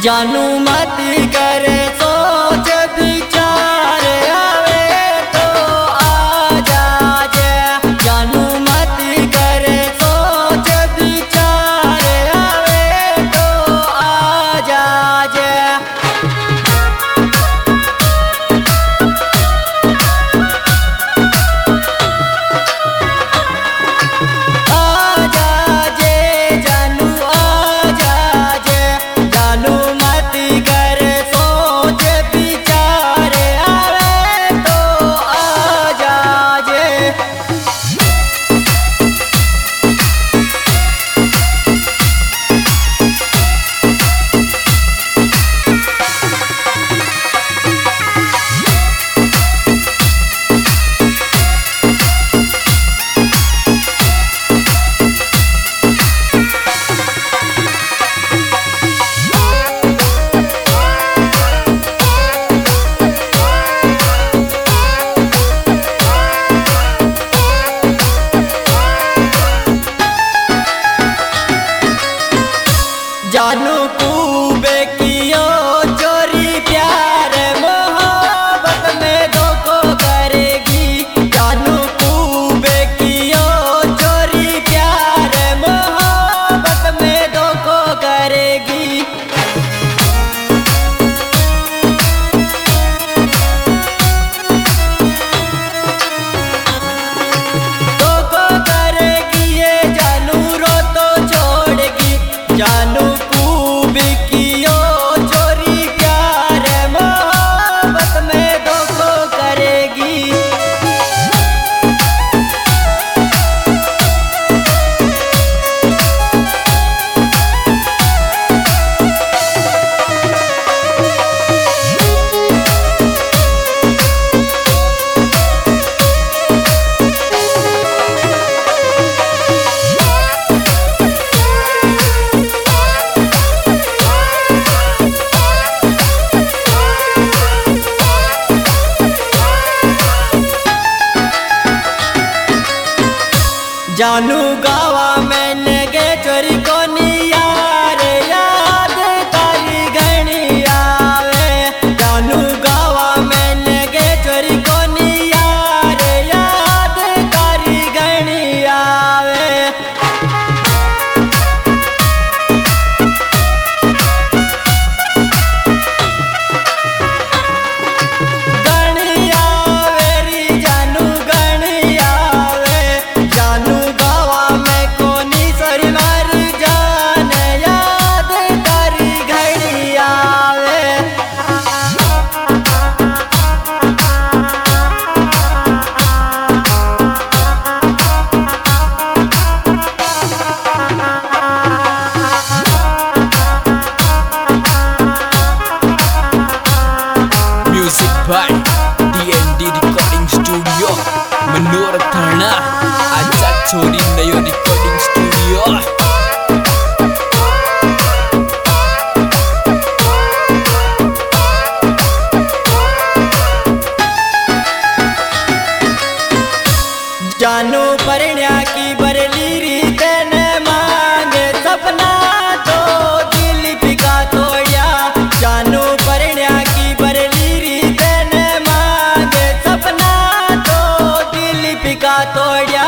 जानू मत करे सोच विचार आवे तो आ जाजे। जानू मत करे सोच विचार आवे तो आ जाजे। जानू कूबे कियो चोरी प्यार मोहब्बत में धोखो करेगी। जानू कूबे कियो चोरी प्यार मोहब्बत में धोखो करेगी। धोखो करेगी ये जानू रो तो छोड़ेगी। जानू कियो चोरी प्यार मोहब्बत में धोखो करेगी। जानू गावा मैंने गे चोरी को यार याद तारी घनी आवे। जानू गावा मैंने गे चोरी को यार याद तारी घनी आवे। By DND Recording Studio Menurut Thana Ajak Chori Nayo Recording Studio। जानू परण्या की बरली रीत ने मांगे सपना तो दिल पिका तोड़िया। जानू परण्या की बरली रीत ने मांगे सपना तो दिल पिका तोड़िया।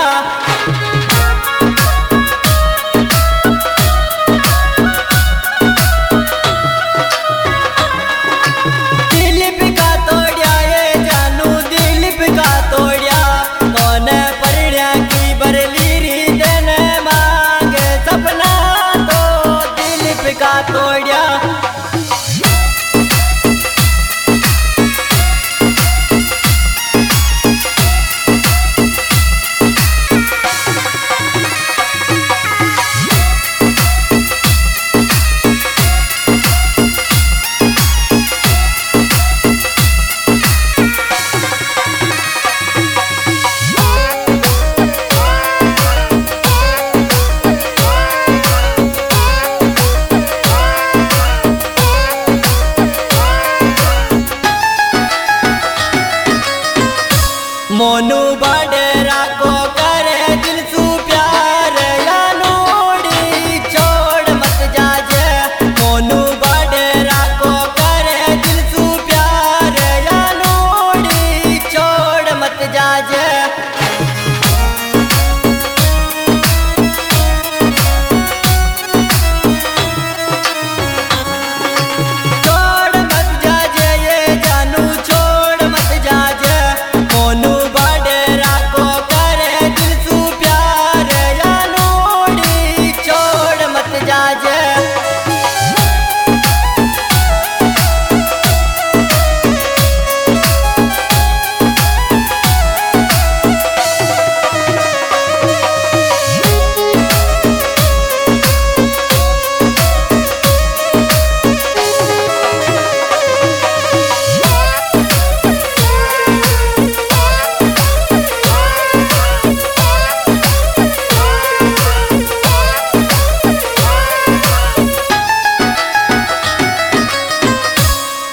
दिल पिका तोड़िया ये जानू दिल पिका तोड़िया। कौन परण्या की बरली रीत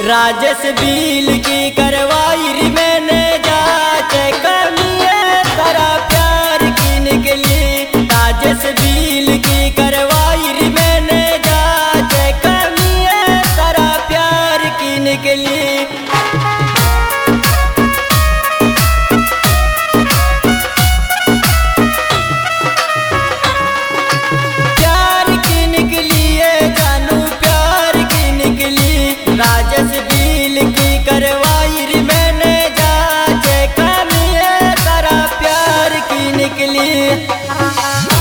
राजेश बिल की करवाई री मैंने जांच करनी है तारा प्यार की निकली। राजेश बिल की करवाई री मैंने जांच करनी है तारा प्यार की निकली। राजेश बिल की करवाई री मैंने जांच करनी है तारा प्यार की निकली।